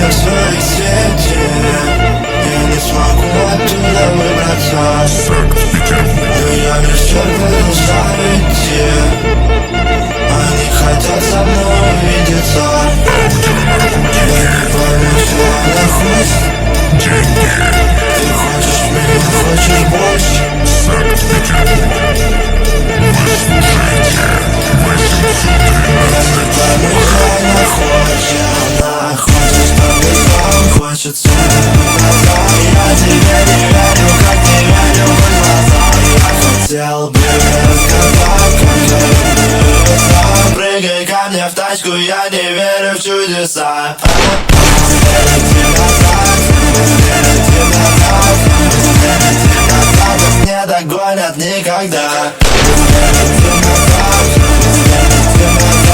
в своих сети, я не смогу оттуда выбраться. Но я лишь продолжаю идти. Они хотят со мной увидеться. Я не пойму, что она хочет. Ты хочешь меня, хочешь больше. Она хочет, чтобы сам хочет снова. Я тебе не верю, как не верю в глаза. Я хотел бы рассказать, как я люблю. Прыгай ко мне в тачку, я не верю в чудеса. Впереди назад, впереди назад, впереди назад, нас не догонят никогда. Впереди назад, впереди назад.